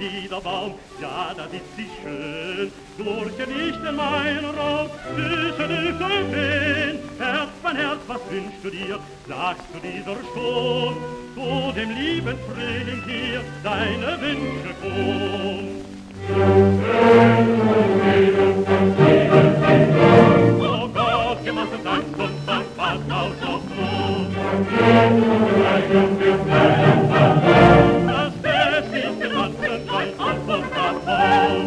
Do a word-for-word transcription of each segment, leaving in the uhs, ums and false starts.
Fliederbaum, ja, da sitzt sie schön, durch ihr Licht in meinen Raum, süße Düfte wehen, Herz, mein Herz, was wünschst du dir, sagst du dieser Sturm, zu dem lieben Frühling hier, deine Wünsche kund. Oh Gott, gemacht und tanzt und tanzt, was aus auf Mut. Das Fest ist im Ganzen weit auf und davon.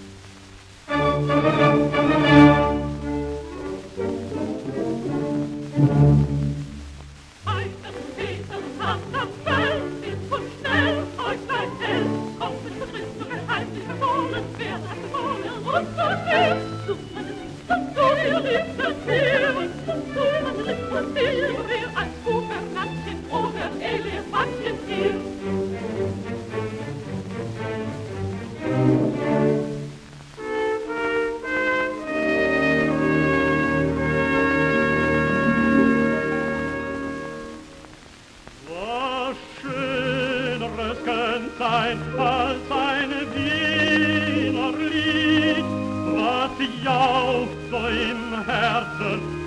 Euch das Peter macht das Feld, ist und schnell, euch seid hell, kommt mit Verrissen, geheimlich verfolgen, wer hat gewonnen und so schnell. Du meine Liebe, du ihr liebstes Meer, du meine liebstes Meer, wer als Gubernantchen oder Elefantchen hier. Was Schöneres könnte sein als ein Wiener Lied, was jaucht so im Herzen